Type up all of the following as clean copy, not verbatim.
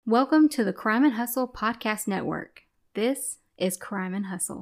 Welcome to the Crime and Hustle Podcast Network. This is Crime and Hustle.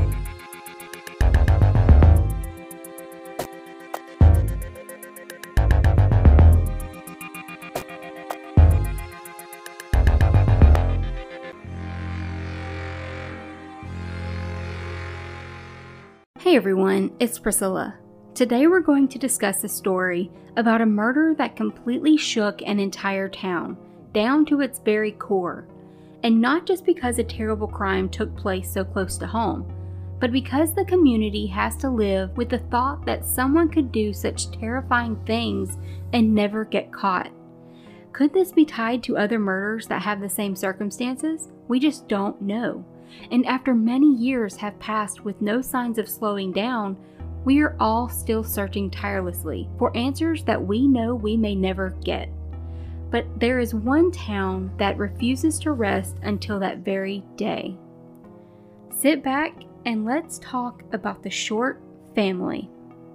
Hey everyone, it's Priscilla. Today we're going to discuss a story about a murder that completely shook an entire town, down to its very core. And not just because a terrible crime took place so close to home, but because the community has to live with the thought that someone could do such terrifying things and never get caught. Could this be tied to other murders that have the same circumstances? We just don't know. And after many years have passed with no signs of slowing down, we are all still searching tirelessly for answers that we know we may never get. But there is one town that refuses to rest until that very day. Sit back and let's talk about the Short family.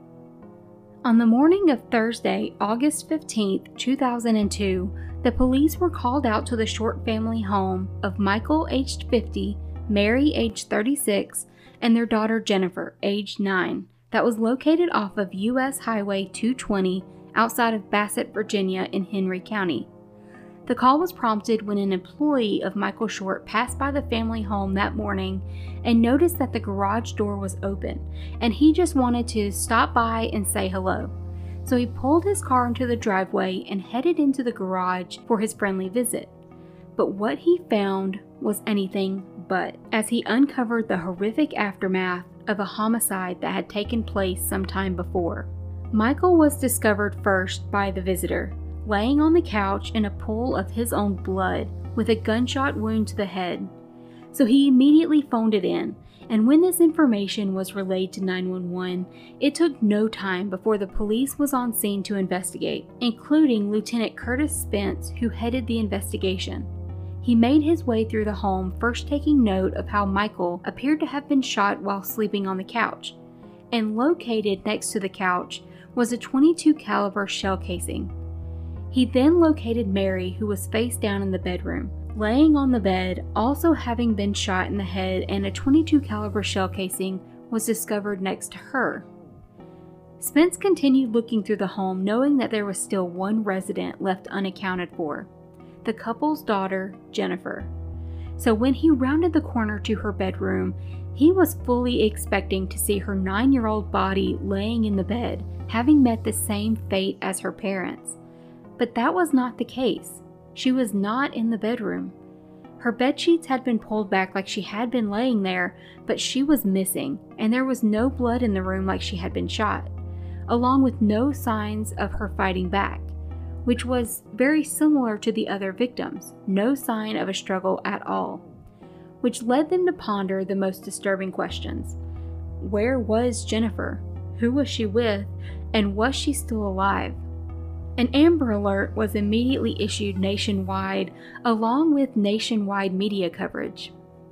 On the morning of Thursday, August 15th, 2002, the police were called out to the Short family home of Michael, aged 50, Mary, aged 36, and their daughter Jennifer, aged 9, that was located off of U.S. Highway 220 outside of Bassett, Virginia in Henry County. The call was prompted when an employee of Michael Short passed by the family home that morning and noticed that the garage door was open, and he just wanted to stop by and say hello. So he pulled his car into the driveway and headed into the garage for his friendly visit. But what he found was anything but, as he uncovered the horrific aftermath of a homicide that had taken place some time before. Michael was discovered first by the visitor, laying on the couch in a pool of his own blood with a gunshot wound to the head. So he immediately phoned it in, and when this information was relayed to 911, it took no time before the police was on scene to investigate, including Lieutenant Curtis Spence, who headed the investigation. He made his way through the home, first taking note of how Michael appeared to have been shot while sleeping on the couch, and located next to the couch was a .22 caliber shell casing. He then located Mary, who was face down in the bedroom, laying on the bed, also having been shot in the head, and a .22 caliber shell casing was discovered next to her. Spence continued looking through the home, knowing that there was still one resident left unaccounted for, the couple's daughter, Jennifer. So when he rounded the corner to her bedroom, he was fully expecting to see her 9-year-old body laying in the bed, having met the same fate as her parents. But that was not the case. She was not in the bedroom. Her bedsheets had been pulled back like she had been laying there, but she was missing, and there was no blood in the room like she had been shot, along with no signs of her fighting back, which was very similar to the other victims. No sign of a struggle at all, which led them to ponder the most disturbing questions. Where was Jennifer? Who was she with? And was she still alive? An Amber Alert was immediately issued nationwide, along with nationwide media coverage.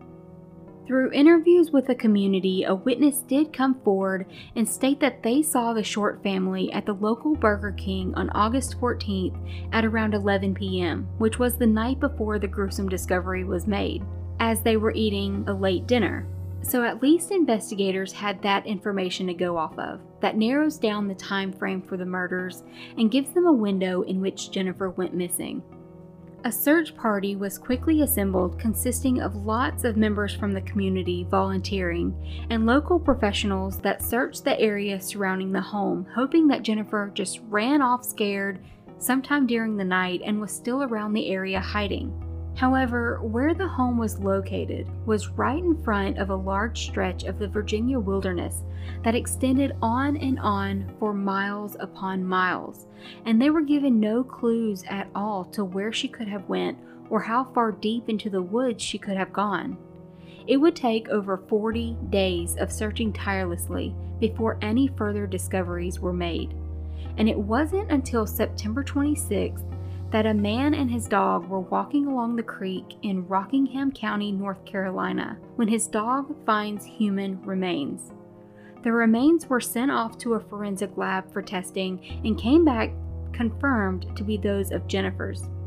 Through interviews with the community, a witness did come forward and state that they saw the Short family at the local Burger King on August 14th at around 11 p.m., which was the night before the gruesome discovery was made, as they were eating a late dinner. So at least investigators had that information to go off of. That narrows down the time frame for the murders and gives them a window in which Jennifer went missing. A search party was quickly assembled, consisting of lots of members from the community volunteering and local professionals that searched the area surrounding the home, hoping that Jennifer just ran off scared sometime during the night and was still around the area hiding. However, where the home was located was right in front of a large stretch of the Virginia wilderness that extended on and on for miles upon miles, and they were given no clues at all to where she could have went or how far deep into the woods she could have gone. It would take over 40 days of searching tirelessly before any further discoveries were made, and it wasn't until September 26th that a man and his dog were walking along the creek in Rockingham County, North Carolina, when his dog finds human remains. The remains were sent off to a forensic lab for testing and came back confirmed to be those of Jennifer's.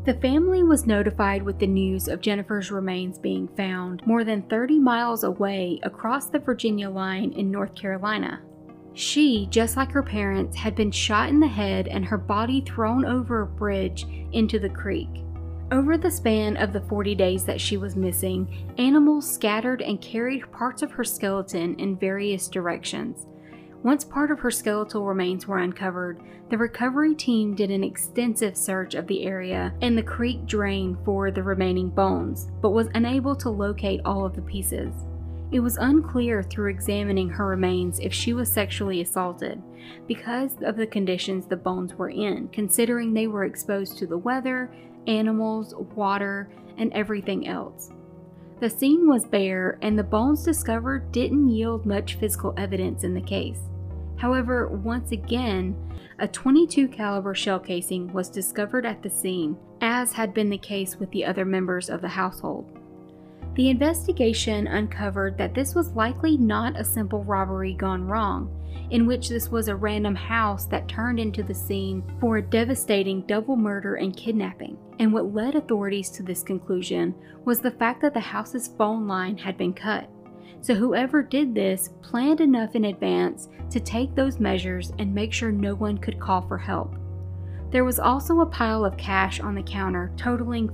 The family was notified with the news of Jennifer's remains being found more than 30 miles away across the Virginia line in North Carolina. She, just like her parents, had been shot in the head and her body thrown over a bridge into the creek. Over the span of the 40 days that she was missing, animals scattered and carried parts of her skeleton in various directions. Once part of her skeletal remains were uncovered, the recovery team did an extensive search of the area and the creek drain for the remaining bones, but was unable to locate all of the pieces. It was unclear through examining her remains if she was sexually assaulted because of the conditions the bones were in, considering they were exposed to the weather, animals, water, and everything else. The scene was bare, and the bones discovered didn't yield much physical evidence in the case. However, once again, a .22 caliber shell casing was discovered at the scene, as had been the case with the other members of the household. The investigation uncovered that this was likely not a simple robbery gone wrong, in which this was a random house that turned into the scene for a devastating double murder and kidnapping. And what led authorities to this conclusion was the fact that the house's phone line had been cut. So whoever did this planned enough in advance to take those measures and make sure no one could call for help. There was also a pile of cash on the counter totaling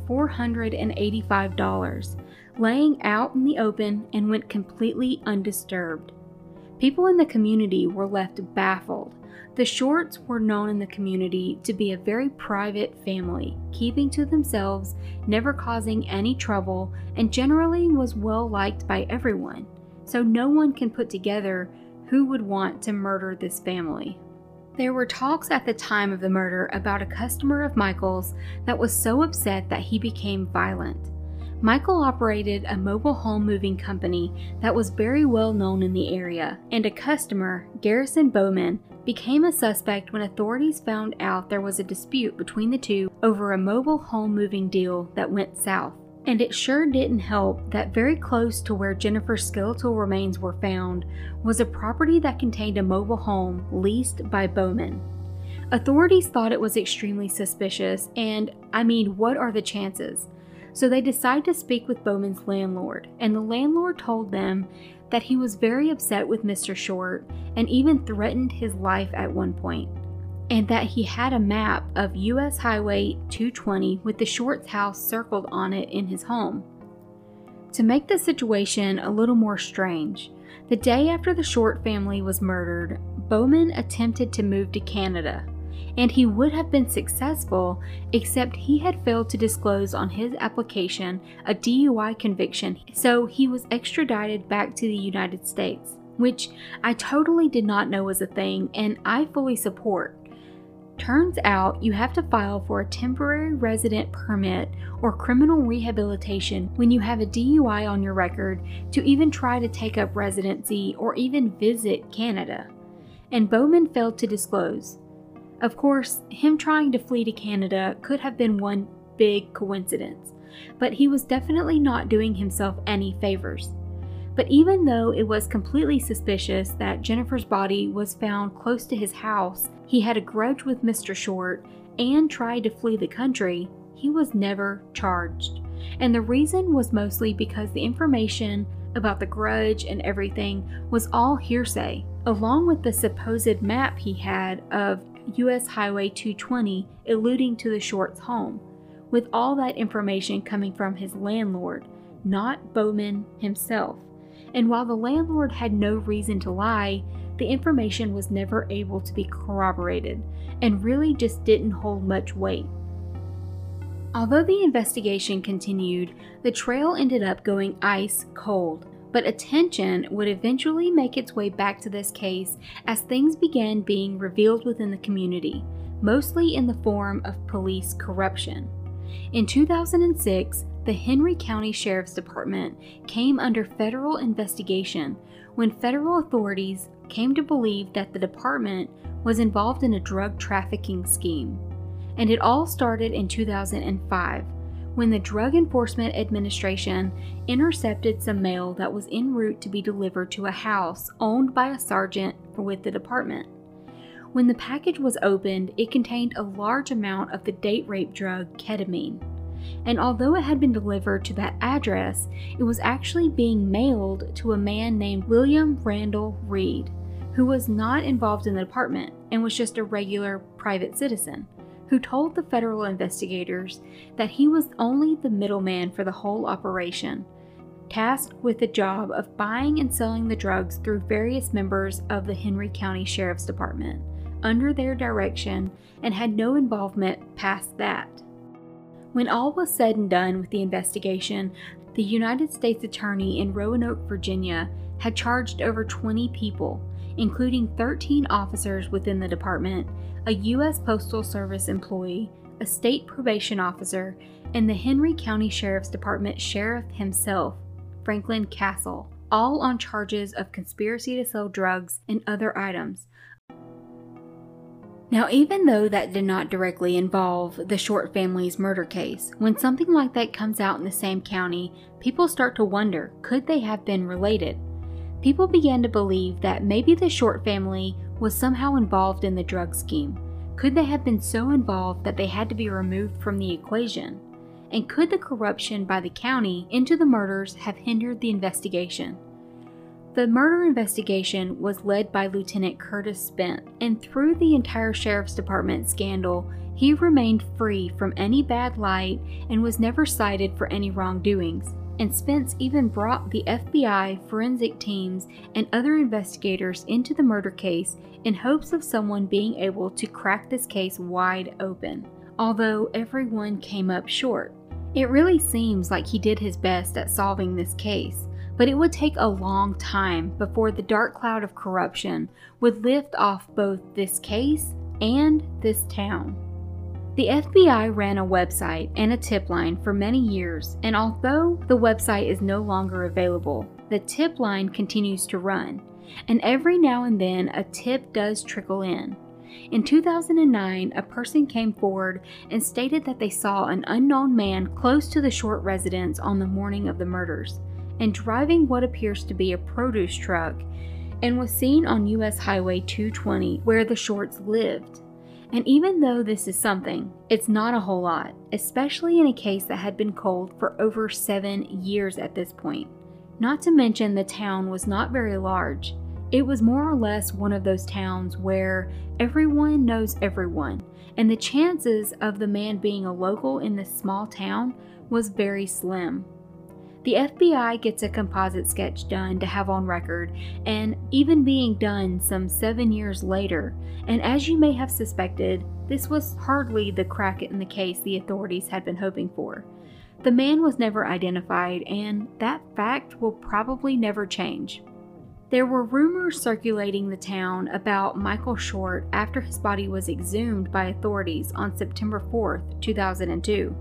$485, laying out in the open and went completely undisturbed. People in the community were left baffled. The Shorts were known in the community to be a very private family, keeping to themselves, never causing any trouble, and generally was well liked by everyone. So no one can put together who would want to murder this family. There were talks at the time of the murder about a customer of Michael's that was so upset that he became violent. Michael operated a mobile home moving company that was very well known in the area, and a customer, Garrison Bowman, became a suspect when authorities found out there was a dispute between the two over a mobile home moving deal that went south. And it sure didn't help that very close to where Jennifer's skeletal remains were found was a property that contained a mobile home leased by Bowman. Authorities thought it was extremely suspicious, and what are the chances? So they decided to speak with Bowman's landlord, and the landlord told them that he was very upset with Mr. Short and even threatened his life at one point, and that he had a map of US Highway 220 with the Shorts' house circled on it in his home. To make the situation a little more strange, the day after the Short family was murdered, Bowman attempted to move to Canada, and he would have been successful except he had failed to disclose on his application a DUI conviction, so he was extradited back to the United States, which I totally did not know was a thing and I fully support. Turns out you have to file for a temporary resident permit or criminal rehabilitation when you have a DUI on your record to even try to take up residency or even visit Canada, and Bowman failed to disclose. Of course, him trying to flee to Canada could have been one big coincidence, but he was definitely not doing himself any favors. But even though it was completely suspicious that Jennifer's body was found close to his house, he had a grudge with Mr. Short and tried to flee the country, he was never charged. And the reason was mostly because the information about the grudge and everything was all hearsay, along with the supposed map he had of US Highway 220 alluding to the Shorts' home, with all that information coming from his landlord, not Bowman himself. And while the landlord had no reason to lie, the information was never able to be corroborated and really just didn't hold much weight. Although the investigation continued, the trail ended up going ice cold. But attention would eventually make its way back to this case as things began being revealed within the community, mostly in the form of police corruption. In 2006, the Henry County Sheriff's Department came under federal investigation when federal authorities came to believe that the department was involved in a drug trafficking scheme. And it all started in 2005. When the Drug Enforcement Administration intercepted some mail that was en route to be delivered to a house owned by a sergeant with the department. When the package was opened, it contained a large amount of the date rape drug ketamine. And although it had been delivered to that address, it was actually being mailed to a man named William Randall Reed, who was not involved in the department and was just a regular private citizen, who told the federal investigators that he was only the middleman for the whole operation, tasked with the job of buying and selling the drugs through various members of the Henry County Sheriff's Department, under their direction, and had no involvement past that. When all was said and done with the investigation, the United States Attorney in Roanoke, Virginia, had charged over 20 people, including 13 officers within the department, a U.S. Postal Service employee, a state probation officer, and the Henry County Sheriff's Department sheriff himself, Franklin Castle, all on charges of conspiracy to sell drugs and other items. Now, even though that did not directly involve the Short family's murder case, when something like that comes out in the same county, people start to wonder, could they have been related? People began to believe that maybe the Short family was somehow involved in the drug scheme. Could they have been so involved that they had to be removed from the equation? And could the corruption by the county into the murders have hindered the investigation? The murder investigation was led by Lieutenant Curtis Spence, and through the entire Sheriff's Department scandal, he remained free from any bad light and was never cited for any wrongdoings. And Spence even brought the FBI, forensic teams, and other investigators into the murder case in hopes of someone being able to crack this case wide open, although everyone came up short. It really seems like he did his best at solving this case, but it would take a long time before the dark cloud of corruption would lift off both this case and this town. The FBI ran a website and a tip line for many years, and although the website is no longer available, the tip line continues to run, and every now and then a tip does trickle in. In 2009, a person came forward and stated that they saw an unknown man close to the Short residence on the morning of the murders, and driving what appears to be a produce truck, and was seen on US Highway 220 where the Shorts lived. And even though this is something, it's not a whole lot, especially in a case that had been cold for over 7 years at this point. Not to mention the town was not very large. It was more or less one of those towns where everyone knows everyone, and the chances of the man being a local in this small town was very slim. The FBI gets a composite sketch done to have on record, and even being done some 7 years later, and as you may have suspected, this was hardly the crack in the case the authorities had been hoping for. The man was never identified, and that fact will probably never change. There were rumors circulating the town about Michael Short after his body was exhumed by authorities on September 4th, 2002.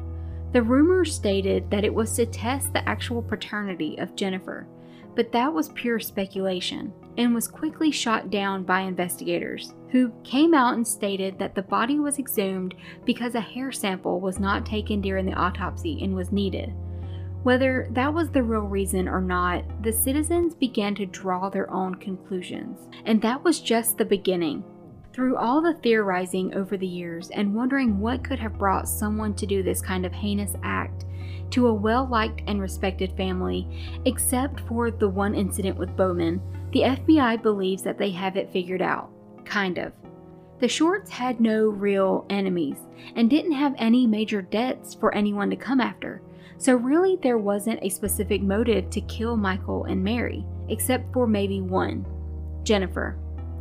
The rumors stated that it was to test the actual paternity of Jennifer, but that was pure speculation and was quickly shot down by investigators, who came out and stated that the body was exhumed because a hair sample was not taken during the autopsy and was needed. Whether that was the real reason or not, the citizens began to draw their own conclusions, and that was just the beginning. Through all the theorizing over the years and wondering what could have brought someone to do this kind of heinous act to a well-liked and respected family, except for the one incident with Bowman, the FBI believes that they have it figured out. Kind of. The Shorts had no real enemies and didn't have any major debts for anyone to come after, so really there wasn't a specific motive to kill Michael and Mary, except for maybe one, Jennifer.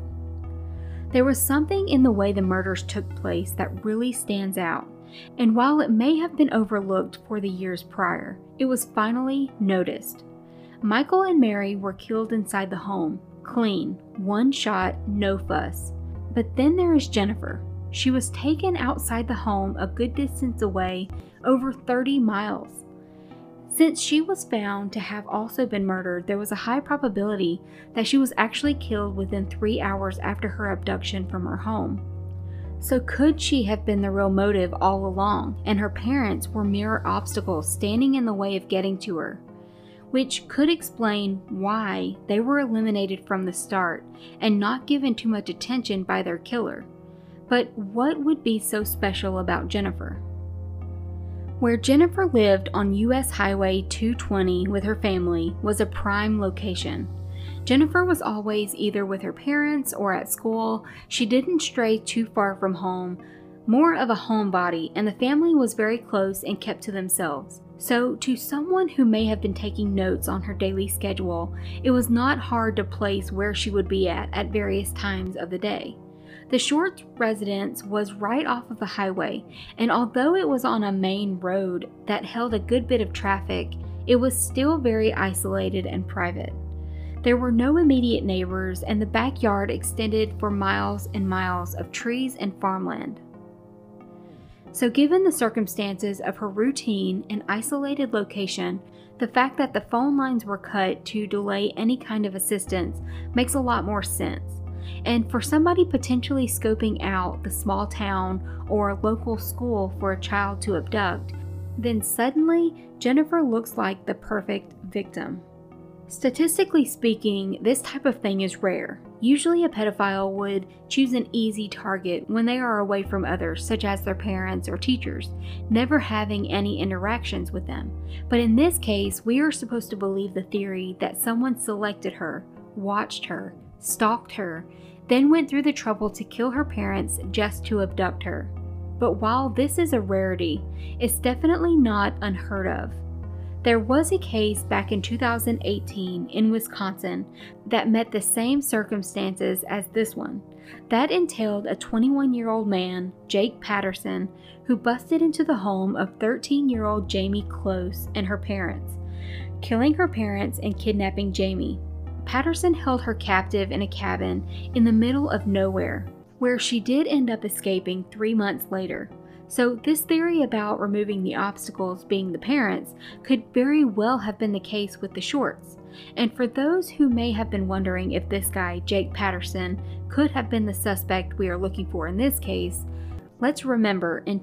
There was something in the way the murders took place that really stands out, and while it may have been overlooked for the years prior, it was finally noticed. Michael and Mary were killed inside the home, clean, one shot, no fuss. But then there is Jennifer. She was taken outside the home a good distance away, over 30 miles. Since she was found to have also been murdered, there was a high probability that she was actually killed within 3 hours after her abduction from her home. So could she have been the real motive all along, and her parents were mere obstacles standing in the way of getting to her? which could explain why they were eliminated from the start and not given too much attention by their killer. But what would be so special about Jennifer? Where Jennifer lived on US Highway 220 with her family was a prime location. Jennifer was always either with her parents or at school. She didn't stray too far from home, more of a homebody, and the family was very close and kept to themselves. So to someone who may have been taking notes on her daily schedule, it was not hard to place where she would be at various times of the day. The Shorts' residence was right off of the highway, and although it was on a main road that held a good bit of traffic, it was still very isolated and private. There were no immediate neighbors, and the backyard extended for miles and miles of trees and farmland. So given the circumstances of her routine and isolated location, the fact that the phone lines were cut to delay any kind of assistance makes a lot more sense. And for somebody potentially scoping out the small town or local school for a child to abduct, then suddenly Jennifer looks like the perfect victim. Statistically speaking, this type of thing is rare. Usually a pedophile would choose an easy target when they are away from others, such as their parents or teachers, never having any interactions with them. But in this case, we are supposed to believe the theory that someone selected her, watched her, stalked her, then went through the trouble to kill her parents just to abduct her. But while this is a rarity, it's definitely not unheard of. There was a case back in 2018 in Wisconsin that met the same circumstances as this one. That entailed a 21-year-old man, Jake Patterson, who busted into the home of 13-year-old Jamie Close and her parents, killing her parents and kidnapping Jamie. Patterson held her captive in a cabin in the middle of nowhere, where she did end up escaping 3 months later. So this theory about removing the obstacles being the parents could very well have been the case with the Shorts. And for those who may have been wondering if this guy, Jake Patterson, could have been the suspect we are looking for in this case, let's remember in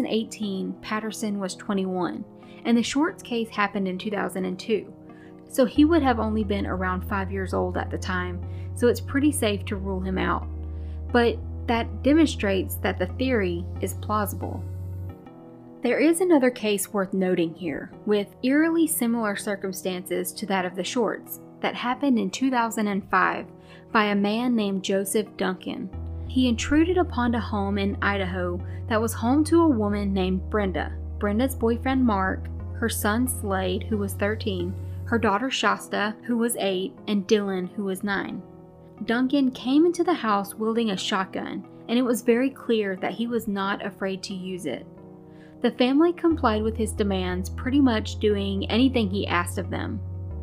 2018 Patterson was 21 and the Shorts case happened in 2002. So he would have only been around 5 years old at the time, so it's pretty safe to rule him out. But that demonstrates that the theory is plausible. There is another case worth noting here, with eerily similar circumstances to that of the Shorts, that happened in 2005 by a man named Joseph Duncan. He intruded upon a home in Idaho that was home to a woman named Brenda, Brenda's boyfriend Mark, her son Slade, who was 13, her daughter Shasta, who was 8, and Dylan, who was 9. Duncan came into the house wielding a shotgun, and it was very clear that he was not afraid to use it. The family complied with his demands, pretty much doing anything he asked of them.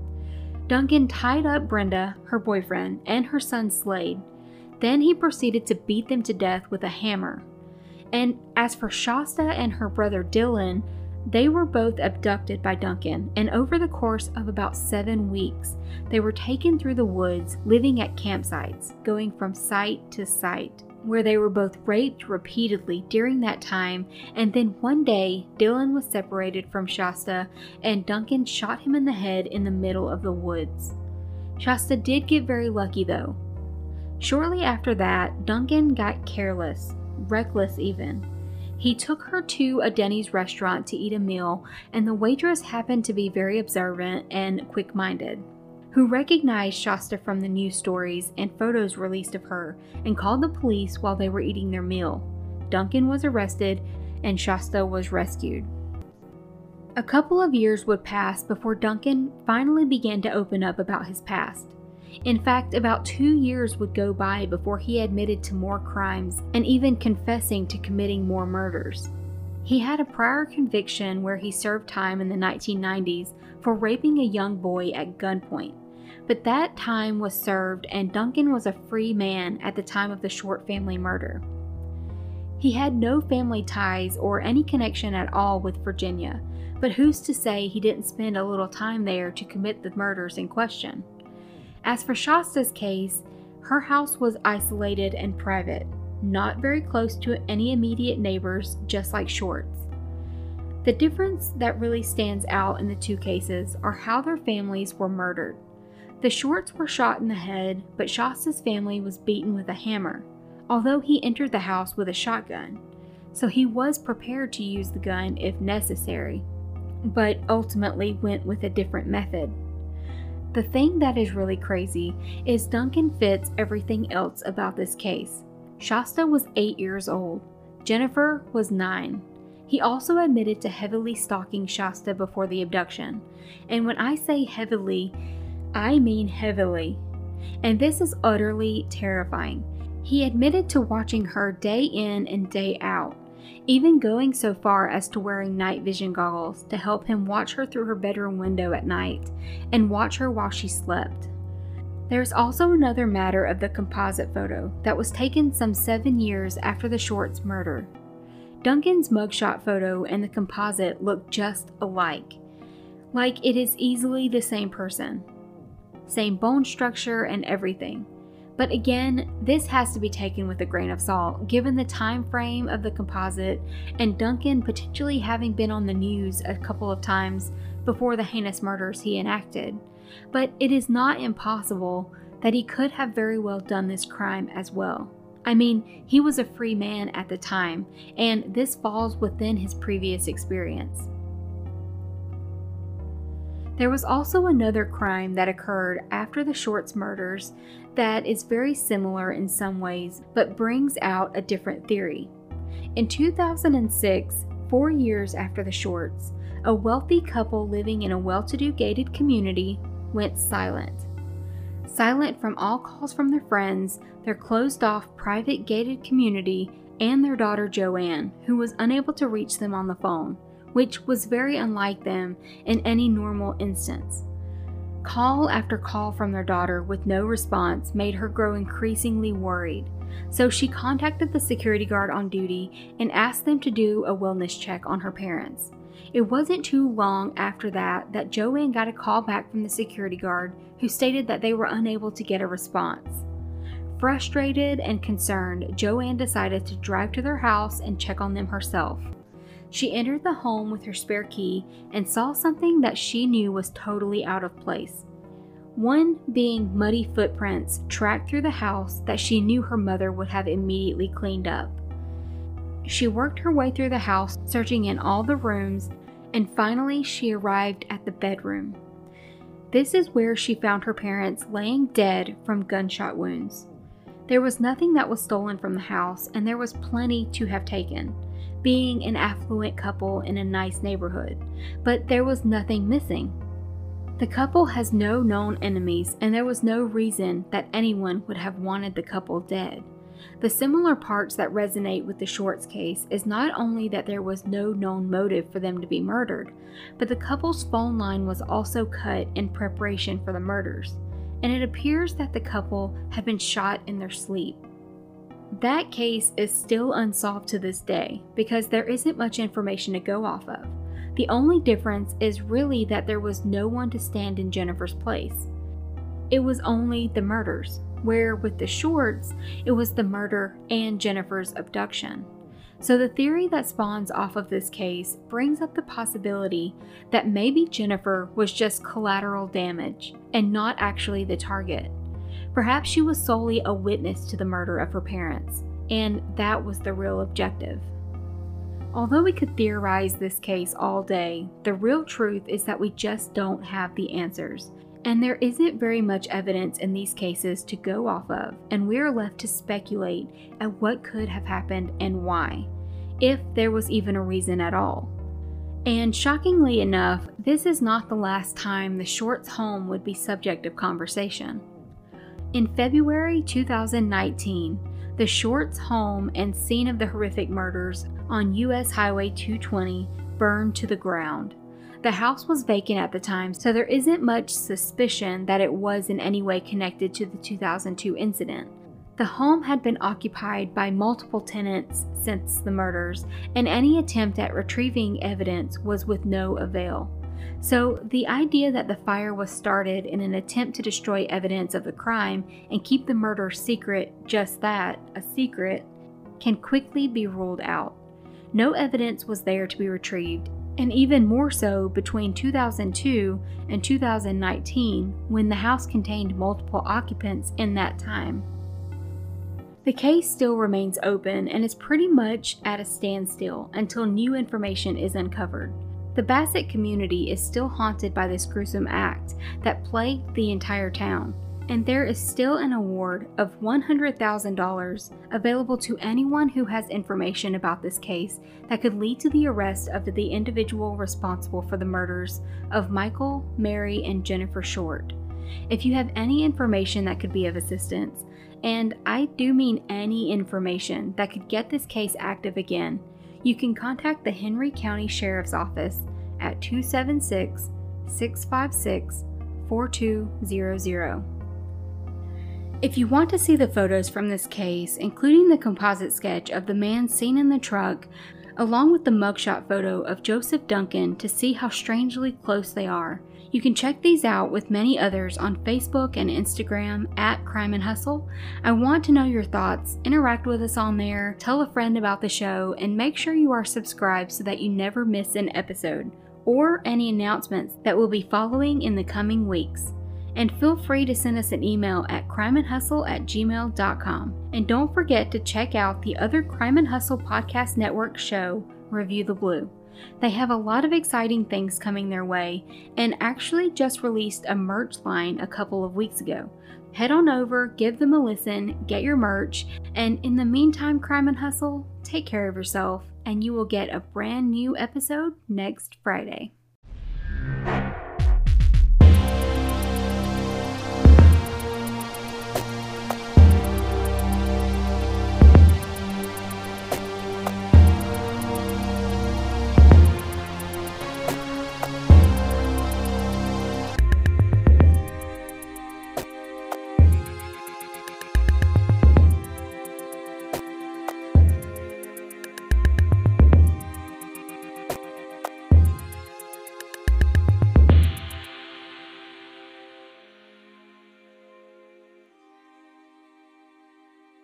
Duncan tied up Brenda, her boyfriend, and her son Slade. Then he proceeded to beat them to death with a hammer. And as for Shasta and her brother Dylan, they were both abducted by Duncan, and over the course of about 7 weeks, they were taken through the woods, living at campsites, going from site to site, where they were both raped repeatedly during that time, and then one day, Dylan was separated from Shasta, and Duncan shot him in the head in the middle of the woods. Shasta did get very lucky though. Shortly after that, Duncan got careless, reckless even. He took her to a Denny's restaurant to eat a meal, and the waitress happened to be very observant and quick-minded, who recognized Shasta from the news stories and photos released of her and called the police while they were eating their meal. Duncan was arrested and Shasta was rescued. A couple of years would pass before Duncan finally began to open up about his past. In fact, about 2 years would go by before he admitted to more crimes and even confessing to committing more murders. He had a prior conviction where he served time in the 1990s for raping a young boy at gunpoint, but that time was served and Duncan was a free man at the time of the Short family murder. He had no family ties or any connection at all with Virginia, but who's to say he didn't spend a little time there to commit the murders in question? As for Shasta's case, her house was isolated and private, not very close to any immediate neighbors, just like Short's. The difference that really stands out in the two cases are how their families were murdered. The Shorts were shot in the head, but Shasta's family was beaten with a hammer, although he entered the house with a shotgun, so he was prepared to use the gun if necessary, but ultimately went with a different method. The thing that is really crazy is Duncan fits everything else about this case. Shasta was 8 years old. Jennifer was 9. He also admitted to heavily stalking Shasta before the abduction. And when I say heavily, I mean heavily. And this is utterly terrifying. He admitted to watching her day in and day out, even going so far as to wearing night vision goggles to help him watch her through her bedroom window at night and watch her while she slept. There's also another matter of the composite photo that was taken some 7 years after the Shorts' murder. Duncan's mugshot photo and the composite look just alike, like it is easily the same person. Same bone structure and everything. But again, this has to be taken with a grain of salt given the time frame of the composite and Duncan potentially having been on the news a couple of times before the heinous murders he enacted. But it is not impossible that he could have very well done this crime as well. I mean, he was a free man at the time, and this falls within his previous experience. There was also another crime that occurred after the Shorts' murders that is very similar in some ways, but brings out a different theory. In 2006, 4 years after the Shorts, a wealthy couple living in a well-to-do gated community went silent. Silent from all calls from their friends, their closed-off private gated community, and their daughter Joanne, who was unable to reach them on the phone, which was very unlike them in any normal instance. Call after call from their daughter with no response made her grow increasingly worried, so she contacted the security guard on duty and asked them to do a wellness check on her parents. It wasn't too long after that Joanne got a call back from the security guard who stated that they were unable to get a response. Frustrated and concerned, Joanne decided to drive to their house and check on them herself. She entered the home with her spare key and saw something that she knew was totally out of place. One being muddy footprints tracked through the house that she knew her mother would have immediately cleaned up. She worked her way through the house, searching in all the rooms, and finally she arrived at the bedroom. This is where she found her parents laying dead from gunshot wounds. There was nothing that was stolen from the house, and there was plenty to have taken, being an affluent couple in a nice neighborhood, but there was nothing missing. The couple has no known enemies, and there was no reason that anyone would have wanted the couple dead. The similar parts that resonate with the Shorts case is not only that there was no known motive for them to be murdered, but the couple's phone line was also cut in preparation for the murders, and it appears that the couple had been shot in their sleep. That case is still unsolved to this day because there isn't much information to go off of. The only difference is really that there was no one to stand in Jennifer's place. It was only the murders, where with the Shorts, it was the murder and Jennifer's abduction. So the theory that spawns off of this case brings up the possibility that maybe Jennifer was just collateral damage and not actually the target. Perhaps she was solely a witness to the murder of her parents, and that was the real objective. Although we could theorize this case all day, the real truth is that we just don't have the answers. And there isn't very much evidence in these cases to go off of, and we're left to speculate at what could have happened and why, if there was even a reason at all. And shockingly enough, this is not the last time the Shorts' home would be subject of conversation. In February 2019, the Shorts' home and scene of the horrific murders on US Highway 220 burned to the ground. The house was vacant at the time, so there isn't much suspicion that it was in any way connected to the 2002 incident. The home had been occupied by multiple tenants since the murders, and any attempt at retrieving evidence was with no avail. So the idea that the fire was started in an attempt to destroy evidence of the crime and keep the murder secret, just that, a secret, can quickly be ruled out. No evidence was there to be retrieved, and even more so between 2002 and 2019 when the house contained multiple occupants in that time. The case still remains open and is pretty much at a standstill until new information is uncovered. The Bassett community is still haunted by this gruesome act that plagued the entire town, and there is still an award of $100,000 available to anyone who has information about this case that could lead to the arrest of the individual responsible for the murders of Michael, Mary, and Jennifer Short. If you have any information that could be of assistance, and I do mean any information that could get this case active again, you can contact the Henry County Sheriff's Office at 276-656-4200. If you want to see the photos from this case, including the composite sketch of the man seen in the truck, along with the mugshot photo of Joseph Duncan to see how strangely close they are, you can check these out with many others on Facebook and Instagram at Crime and Hustle. I want to know your thoughts, interact with us on there, tell a friend about the show, and make sure you are subscribed so that you never miss an episode or any announcements that will be following in the coming weeks. And feel free to send us an email at crimeandhustle@gmail.com. And don't forget to check out the other Crime and Hustle Podcast Network show, Review the Blue. They have a lot of exciting things coming their way and actually just released a merch line a couple of weeks ago. Head on over, give them a listen, get your merch, and in the meantime, Crime and Hustle, take care of yourself, and you will get a brand new episode next Friday.